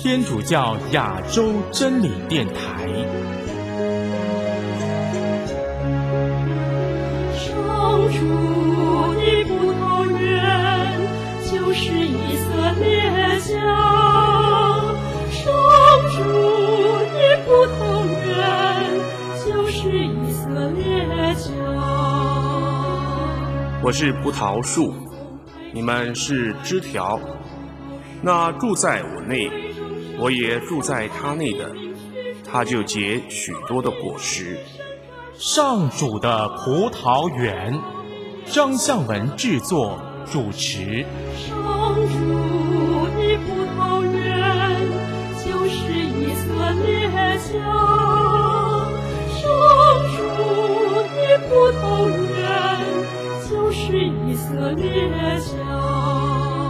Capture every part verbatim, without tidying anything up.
天主教亚洲真理电台。 上主的葡萄园就是以色列家，上主的葡萄园就是以色列家。 我是葡萄树，你们是枝条。那住在我内，我也住在他内的，他就结许多的果实。 上主的葡萄园，张向文制作主持。 上主的葡萄园就是以色列家，上主的葡萄园就是以色列家。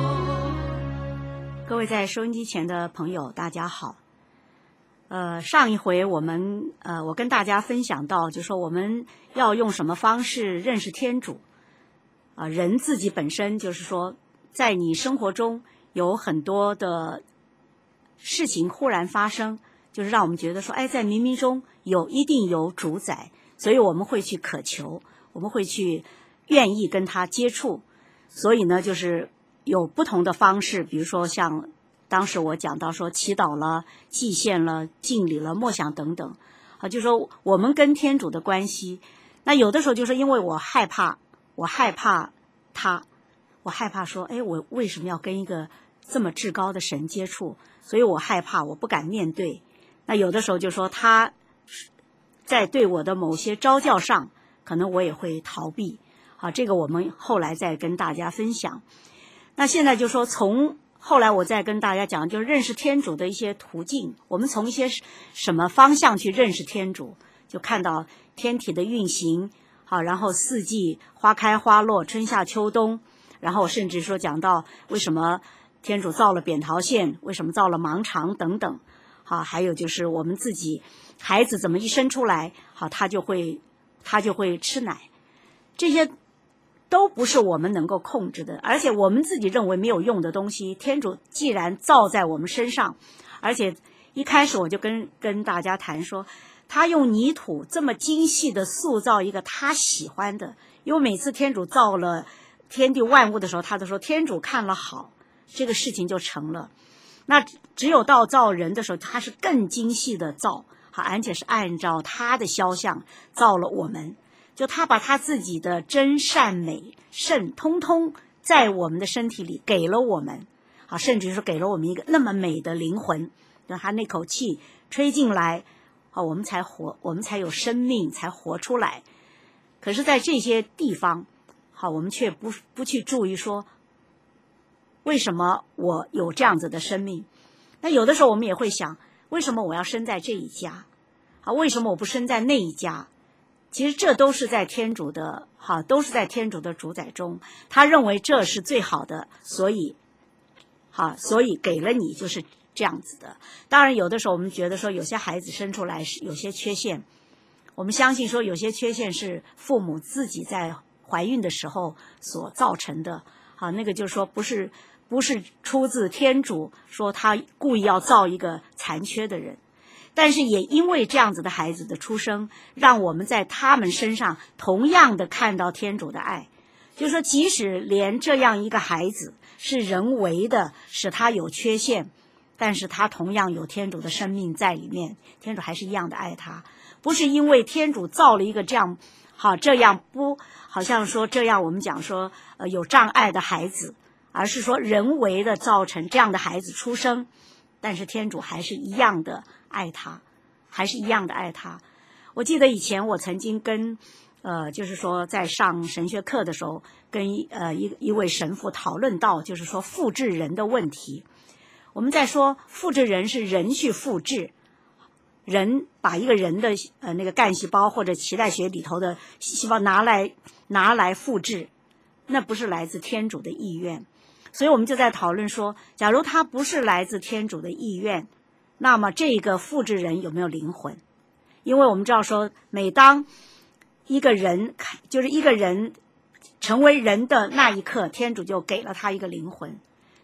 各位在收音机前的朋友，大家好。呃，上一回我们呃，我跟大家分享到，就说我们要用什么方式认识天主。啊、呃，人自己本身就是说，在你生活中有很多的事情忽然发生，就是让我们觉得说，哎，在冥冥中有一定有主宰，所以我们会去渴求，我们会去愿意跟他接触。所以呢，就是有不同的方式，比如说像当时我讲到说祈祷了、祭献了、敬礼了、默想等等，啊，就说我们跟天主的关系。那有的时候就是因为我害怕，我害怕他，我害怕说，哎，我为什么要跟一个这么至高的神接触？所以我害怕，我不敢面对。那有的时候就说他在对我的某些召教上，可能我也会逃避。啊，这个我们后来再跟大家分享。那现在就说从后来我再跟大家讲，就是认识天主的一些途径，我们从一些什么方向去认识天主，就看到天体的运行，好，然后四季花开花落，春夏秋冬，然后甚至说讲到为什么天主造了扁桃腺，为什么造了盲肠等等，好，还有就是我们自己孩子怎么一生出来，好，他就会他就会吃奶，这些都不是我们能够控制的，而且我们自己认为没有用的东西，天主既然造在我们身上，而且一开始我就跟跟大家谈说，他用泥土这么精细的塑造一个他喜欢的，因为每次天主造了天地万物的时候，他都说天主看了好，这个事情就成了。那只有到造人的时候，他是更精细的造，好，而且是按照他的肖像造了我们。就他把他自己的真善美圣通通在我们的身体里给了我们，啊，甚至是给了我们一个那么美的灵魂，让他那口气吹进来，啊，我们才活，我们才有生命，才活出来。可是在这些地方，好，我们却不不去注意说，为什么我有这样子的生命？那有的时候我们也会想，为什么我要生在这一家？啊，为什么我不生在那一家？其实这都是在天主的，哈，都是在天主的主宰中，他认为这是最好的，所以，好，所以给了你就是这样子的。当然，有的时候我们觉得说，有些孩子生出来是有些缺陷，我们相信说有些缺陷是父母自己在怀孕的时候所造成的，好，那个就是说不是不是出自天主说他故意要造一个残缺的人。但是也因为这样子的孩子的出生，让我们在他们身上同样的看到天主的爱，就是说即使连这样一个孩子是人为的使他有缺陷，但是他同样有天主的生命在里面，天主还是一样的爱他。不是因为天主造了一个这样好这样不好像说这样我们讲说呃有障碍的孩子，而是说人为的造成这样的孩子出生，但是天主还是一样的爱他，还是一样的爱他。我记得以前我曾经跟呃，就是说在上神学课的时候，跟呃一一位神父讨论到，就是说复制人的问题。我们在说复制人是人去复制，人把一个人的呃那个干细胞或者脐带血里头的细胞拿来拿来复制，那不是来自天主的意愿。所以我们就在讨论说，假如他不是来自天主的意愿，那么这个复制人有没有灵魂？因为我们知道说，每当一个人就是一个人成为人的那一刻，天主就给了他一个灵魂。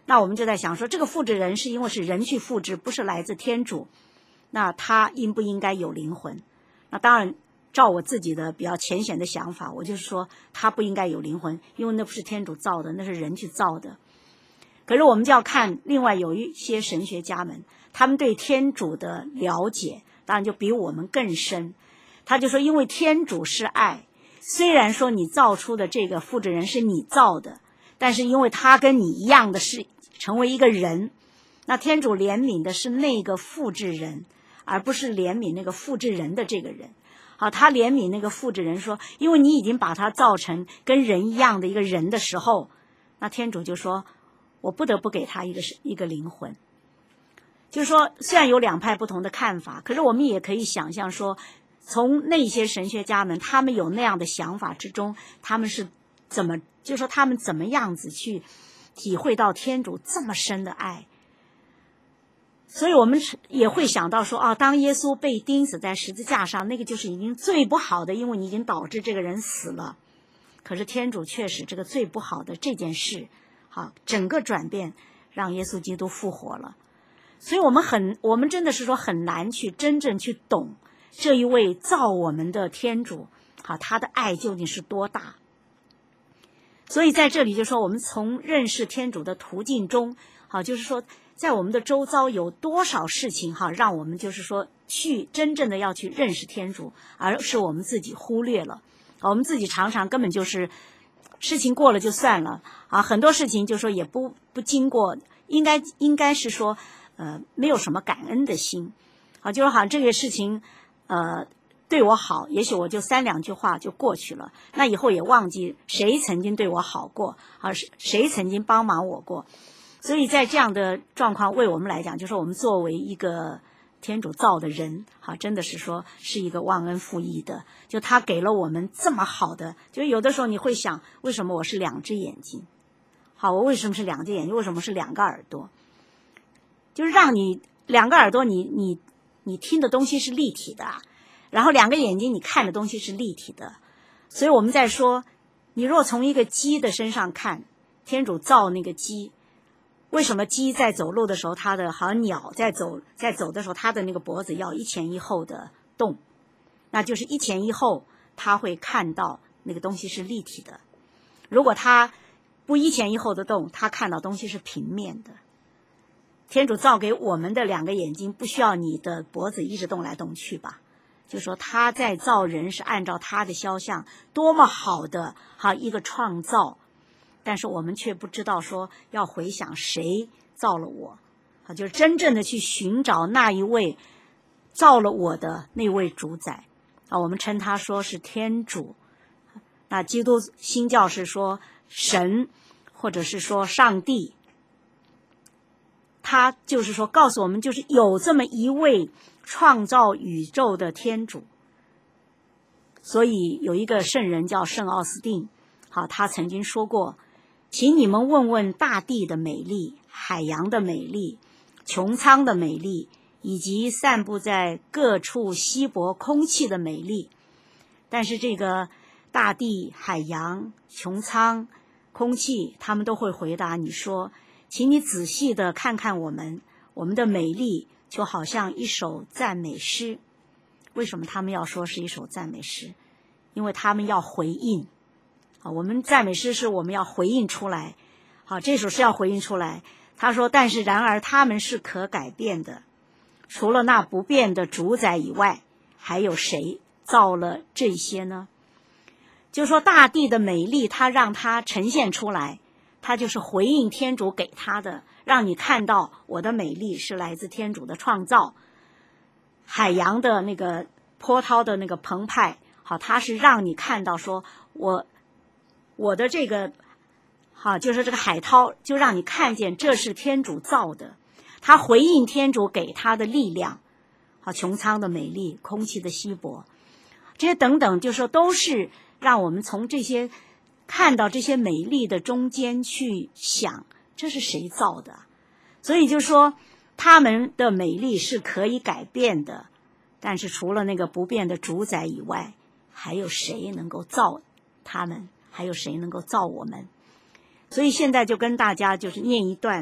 那我们就在想说，这个复制人是因为是人去复制，不是来自天主，那他应不应该有灵魂？那当然照我自己的比较浅显的想法，我就是说他不应该有灵魂，因为那不是天主造的，那是人去造的。可是我们就要看另外有一些神学家们，他们对天主的了解当然就比我们更深。他就说，因为天主是爱，虽然说你造出的这个复制人是你造的，但是因为他跟你一样的是成为一个人，那天主怜悯的是那个复制人，而不是怜悯那个复制人的这个人。好，他怜悯那个复制人说，因为你已经把他造成跟人一样的一个人的时候，那天主就说，我不得不给他一个一个灵魂。就是说，虽然有两派不同的看法，可是我们也可以想象说，从那些神学家们他们有那样的想法之中，他们是怎么，就是说他们怎么样子去体会到天主这么深的爱。所以我们也会想到说，啊，当耶稣被钉死在十字架上，那个就是已经最不好的，因为你已经导致这个人死了。可是天主却使这个最不好的这件事，好，整个转变，让耶稣基督复活了。所以我们很，我们真的是说很难去真正去懂这一位造我们的天主，好，他的爱究竟是多大。所以在这里就说，我们从认识天主的途径中，好，就是说在我们的周遭有多少事情，好，让我们就是说去真正的要去认识天主，而是我们自己忽略了。我们自己常常根本就是事情过了就算了啊，很多事情就说也不不经过，应该应该是说呃没有什么感恩的心啊，就是好像这个事情呃对我好，也许我就三两句话就过去了，那以后也忘记谁曾经对我好过啊，谁曾经帮忙我过。所以在这样的状况，为我们来讲，就是我们作为一个天主造的人，好，真的是说是一个忘恩负义的，就他给了我们这么好的，就有的时候你会想，为什么我是两只眼睛？好，我为什么是两只眼睛？为什么是两个耳朵？就是让你两个耳朵你，你你你听的东西是立体的，然后两个眼睛你看的东西是立体的。所以我们在说，你若从一个鸡的身上看，天主造那个鸡，为什么鸡在走路的时候，它的好像鸟在走在走的时候，它的那个脖子要一前一后的动，那就是一前一后，它会看到那个东西是立体的。如果它不一前一后的动，它看到东西是平面的。天主造给我们的两个眼睛，不需要你的脖子一直动来动去吧？就说他在造人是按照他的肖像，多么好的好一个创造。但是我们却不知道说要回想谁造了我，啊，就是真正的去寻找那一位造了我的那位主宰啊，我们称他说是天主。那基督新教是说神，或者是说上帝，他就是说告诉我们，就是有这么一位创造宇宙的天主。所以有一个圣人叫圣奥斯定，好，他曾经说过，请你们问问大地的美丽，海洋的美丽，穹苍的美丽，以及散布在各处稀薄空气的美丽。但是这个大地、海洋、穹苍、空气，他们都会回答你说，请你仔细的看看我们，我们的美丽就好像一首赞美诗。为什么他们要说是一首赞美诗？因为他们要回应。好，我们赞美诗是我们要回应出来。好，这首诗要回应出来。他说，但是然而他们是可改变的，除了那不变的主宰以外，还有谁造了这些呢？就说大地的美丽，它让它呈现出来，它就是回应天主给他的，让你看到我的美丽是来自天主的创造。海洋的那个波涛的那个澎湃，好，它是让你看到说我我的这个好，就是这个海涛，就让你看见这是天主造的，它回应天主给他的力量。好，穹苍的美丽，空气的稀薄，这些等等，就说都是让我们从这些看到这些美丽的中间去想，这是谁造的？所以就说他们的美丽是可以改变的，但是除了那个不变的主宰以外，还有谁能够造他们？还有谁能够造我们？所以现在就跟大家就是念一段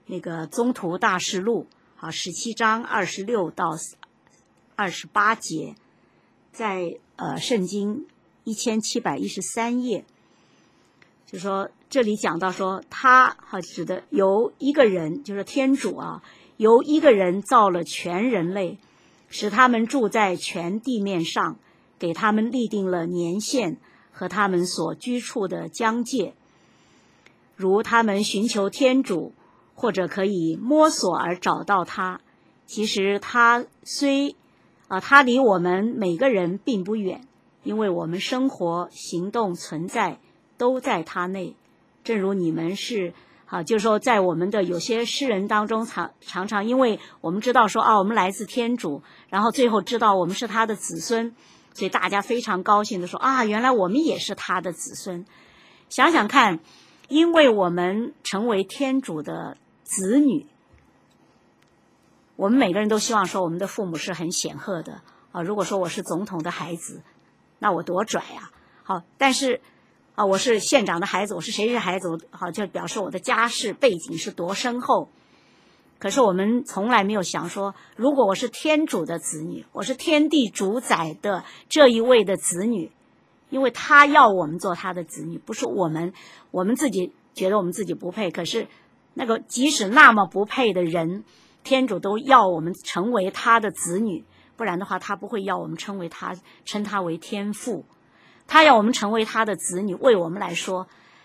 那个宗徒大事录，好，十七章二十六到二十八节，在呃圣经一千七百一十三页，就说这里讲到说他好指的由一个人，就是天主啊，由一个人造了全人类，使他们住在全地面上，给他们立定了年限和他们所居处的疆界，如他们寻求天主，或者可以摸索而找到他。其实他虽啊，他离我们每个人并不远，因为我们生活、行动、存在都在他内。正如你们是啊，就是说在我们的有些诗人当中常常常因为我们知道说啊，我们来自天主，然后最后知道我们是他的子孙，所以大家非常高兴的说啊，原来我们也是他的子孙。想想看，因为我们成为天主的子女，我们每个人都希望说我们的父母是很显赫的啊。如果说我是总统的孩子，那我多拽啊！好，但是啊，我是县长的孩子，我是谁谁孩子，好，就表示我的家世背景是多深厚。可是我们从来没有想说，如果我是天主的子女，我是天地主宰的这一位的子女，因为他要我们做他的子女，不是我们我们自己觉得我们自己不配，可是那个即使那么不配的人，天主都要我们成为他的子女，不然的话他不会要我们称为他称他为天父。他要我们成为他的子女，为我们来说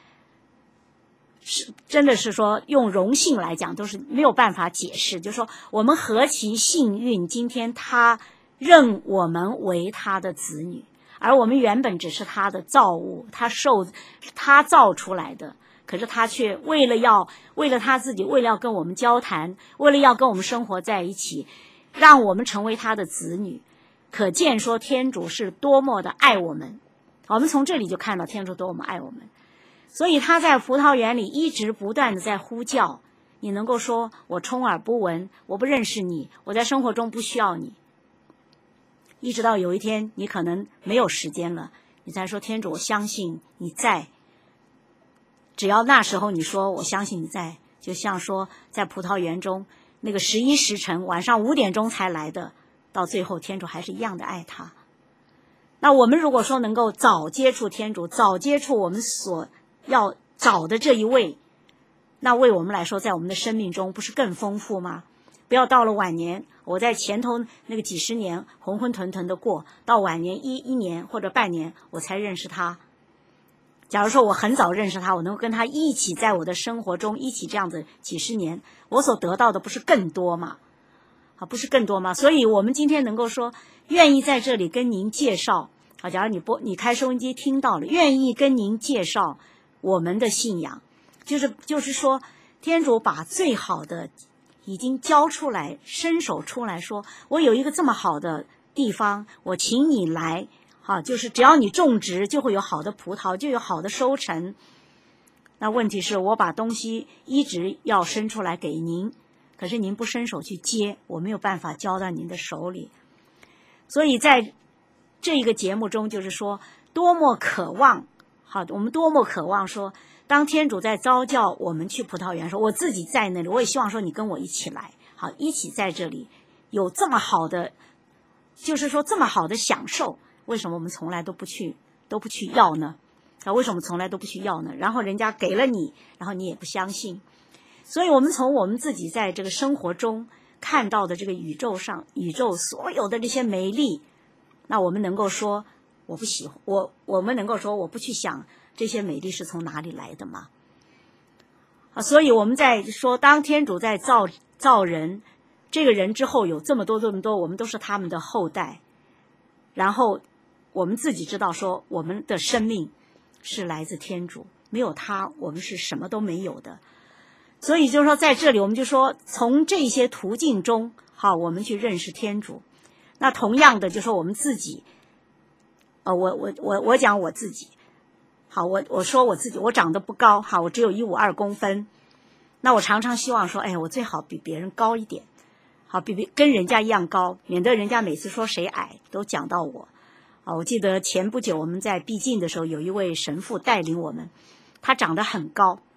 是真的是说用荣幸来讲都是没有办法解释，就是说我们何其幸运，今天他认我们为他的子女，而我们原本只是他的造物，他受他造出来的，可是他却为了要为了他自己，为了要跟我们交谈，为了要跟我们生活在一起，让我们成为他的子女。可见说天主是多么的爱我们，我们从这里就看到天主多么爱我们。所以他在葡萄园里一直不断的在呼叫，你能够说我充耳不闻，我不认识你，我在生活中不需要你，一直到有一天你可能没有时间了，你才说天主我相信你在。只要那时候你说我相信你在，就像说在葡萄园中那个十一时辰晚上五点钟才来的，到最后天主还是一样的爱他。那我们如果说能够早接触天主，早接触我们所要找的这一位，那为我们来说在我们的生命中不是更丰富吗？不要到了晚年，我在前头那个几十年浑浑沌沌的过，到晚年一一年或者半年我才认识他。假如说我很早认识他，我能够跟他一起在我的生活中一起这样子几十年，我所得到的不是更多吗？啊，不是更多吗？所以我们今天能够说愿意在这里跟您介绍，啊，假如你播你开收音机听到了，愿意跟您介绍我们的信仰，就是就是说天主把最好的已经交出来，伸手出来说，我有一个这么好的地方，我请你来，好，就是只要你种植就会有好的葡萄，就有好的收成。那问题是我把东西一直要伸出来给您，可是您不伸手去接，我没有办法交到您的手里。所以在这一个节目中，就是说多么渴望，好，我们多么渴望说，当天主在召叫我们去葡萄园说，我自己在那里，我也希望说你跟我一起来，好，一起在这里有这么好的，就是说这么好的享受，为什么我们从来都不去都不去要呢？啊，为什么从来都不去要呢？然后人家给了你，然后你也不相信。所以我们从我们自己在这个生活中看到的这个宇宙上，宇宙所有的这些美丽，那我们能够说我不喜欢，我我们能够说我不去想这些美丽是从哪里来的吗？啊，所以我们在说，当天主在造造人，这个人之后有这么多这么多，我们都是他们的后代，然后我们自己知道说，我们的生命是来自天主，没有他，我们是什么都没有的。所以就是说，在这里我们就说，从这些途径中，好，我们去认识天主。那同样的，就说我们自己，呃，我我我我讲我自己，好，我我说我自己，我长得不高，好，我只有一五二公分。那我常常希望说，哎，我最好比别人高一点，好，比比跟人家一样高，免得人家每次说谁矮都讲到我。啊，我记得前不久我们在闭境的时候，有一位神父带领我们，他长得很高。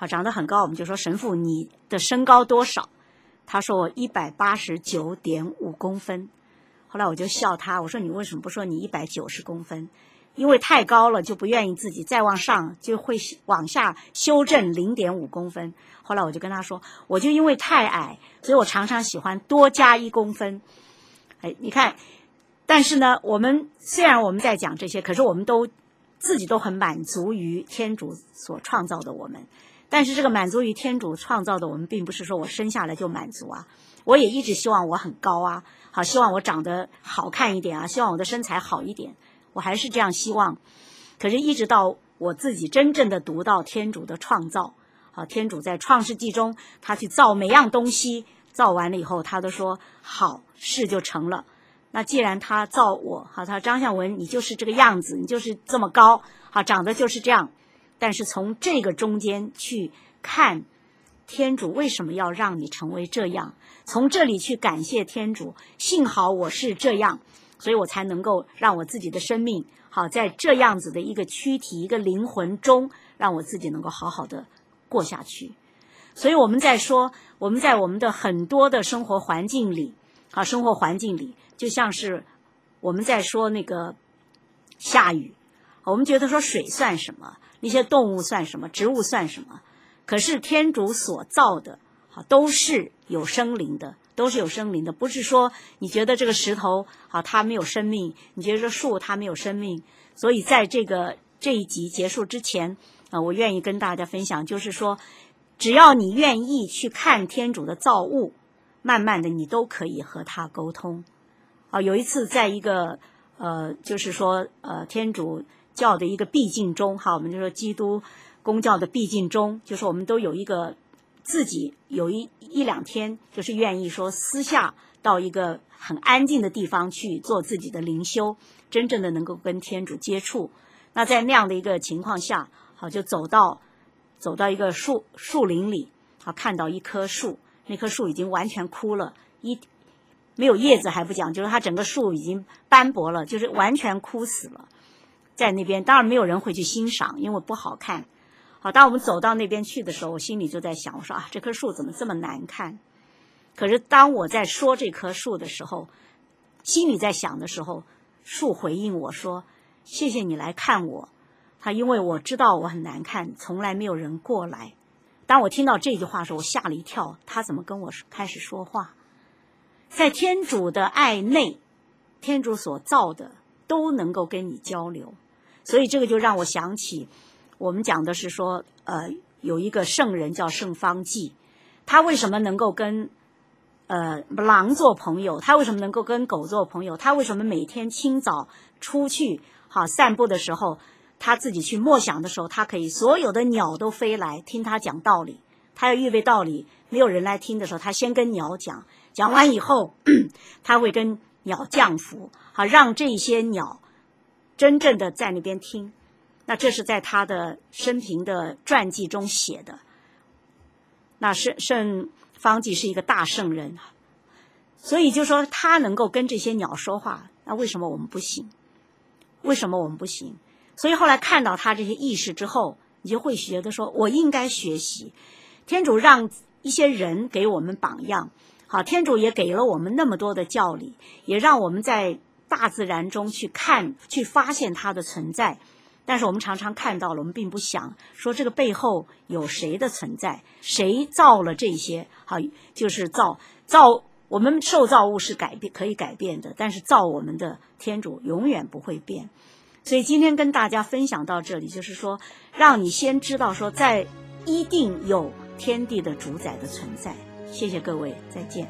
好，长得很高，我们就说神父你的身高多少？他说我一百八十九点五公分。后来我就笑他，我说你为什么不说你一百九十公分？因为太高了就不愿意自己再往上，就会往下修正零点五公分。后来我就跟他说，我就因为太矮，所以我常常喜欢多加一公分。哎，你看，但是呢，我们虽然我们在讲这些，可是我们都自己都很满足于天主所创造的我们。但是这个满足于天主创造的我们，并不是说我生下来就满足啊。我也一直希望我很高啊，好，希望我长得好看一点啊，希望我的身材好一点，我还是这样希望。可是一直到我自己真正的读到天主的创造，好，天主在创世纪中他去造每样东西，造完了以后他都说好，事就成了。那既然他造我，好，他张向文你就是这个样子，你就是这么高，好，长得就是这样。但是从这个中间去看天主为什么要让你成为这样，从这里去感谢天主，幸好我是这样，所以我才能够让我自己的生命好在这样子的一个躯体一个灵魂中，让我自己能够好好的过下去。所以我们在说我们在我们的很多的生活环境里，好，生活环境里就像是我们在说那个下雨，我们觉得说水算什么，那些动物算什么，植物算什么，可是天主所造的好都是有生灵的，都是有生灵的，不是说你觉得这个石头好它没有生命，你觉得这树它没有生命。所以在这个这一集结束之前啊、呃，我愿意跟大家分享，就是说只要你愿意去看天主的造物，慢慢的你都可以和他沟通。啊，有一次在一个呃就是说呃天主教的一个闭境中，哈，我们就说基督公教的闭境中，就是我们都有一个自己有一一两天，就是愿意说私下到一个很安静的地方去做自己的灵修，真正的能够跟天主接触。那在那样的一个情况下，好，就走到走到一个树树林里，好，看到一棵树，那棵树已经完全枯了，一没有叶子还不讲，就是它整个树已经斑驳了，就是完全枯死了。在那边当然没有人会去欣赏，因为不好看。好，当我们走到那边去的时候，我心里就在想，我说啊，这棵树怎么这么难看？可是当我在说这棵树的时候，心里在想的时候，树回应我说，谢谢你来看我。他因为我知道我很难看，从来没有人过来。当我听到这句话的时候，我吓了一跳，他怎么跟我开始说话？在天主的爱内，天主所造的都能够跟你交流。所以这个就让我想起我们讲的是说呃，有一个圣人叫圣方济，他为什么能够跟呃狼做朋友，他为什么能够跟狗做朋友，他为什么每天清早出去好散步的时候，他自己去默想的时候，他可以所有的鸟都飞来听他讲道理，他要预备道理，没有人来听的时候，他先跟鸟讲，讲完以后他会跟鸟降服，好，让这些鸟真正的在那边听。那这是在他的生平的传记中写的。那圣圣方济是一个大圣人，所以就说他能够跟这些鸟说话，那为什么我们不行？为什么我们不行？所以后来看到他这些意识之后，你就会觉得说我应该学习。天主让一些人给我们榜样，好，天主也给了我们那么多的教理，也让我们在大自然中去看去发现它的存在。但是我们常常看到了，我们并不想说这个背后有谁的存在，谁造了这些，好，就是造造我们受造物是改变可以改变的，但是造我们的天主永远不会变。所以今天跟大家分享到这里，就是说让你先知道说在一定有天地的主宰的存在。谢谢各位，再见。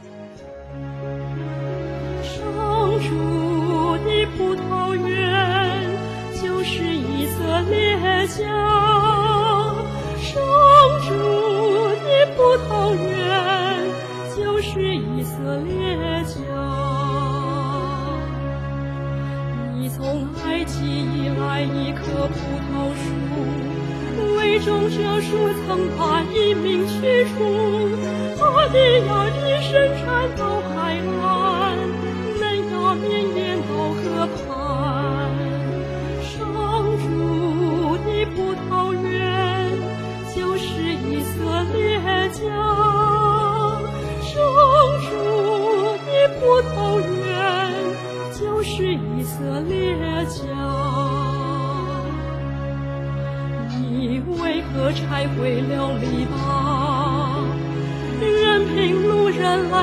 上主的葡萄园就是以色列家，上主的葡萄园就是以色列家。你从埃及以来一棵葡萄树，为种这树曾把一名驱除，它的芽一伸展到海岸，嫩芽绵延到河畔。上主的葡萄园就是以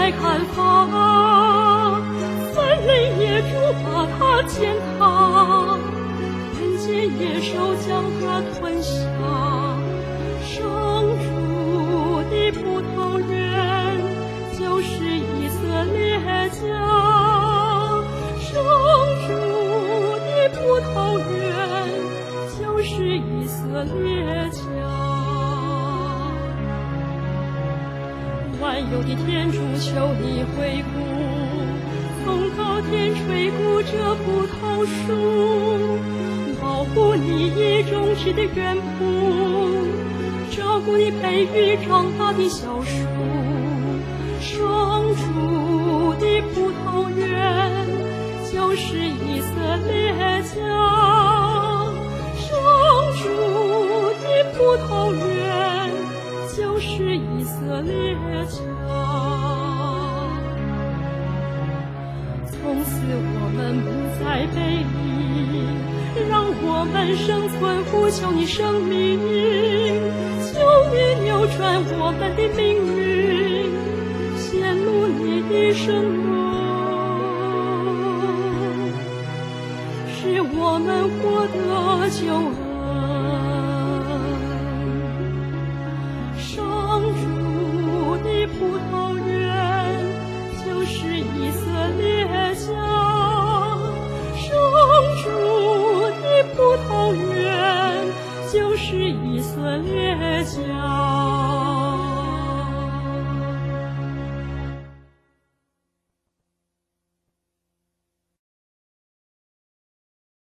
来看法，森林野猪把它践踏，人间野兽将它吞下。生出的葡萄园就是以色列家，生出的葡萄园就是以色列家。万有的天主，求你回顾，从高天垂顾这葡萄树，保护你已种植的园圃，照顾你培育长大的小树。生出的葡萄园就是以色列家，生出的葡萄园就是以色列家。从此我们不再背离，让我们生存呼求你生命，求你扭转我们的命运，显露你的圣容，使我们获得救恩。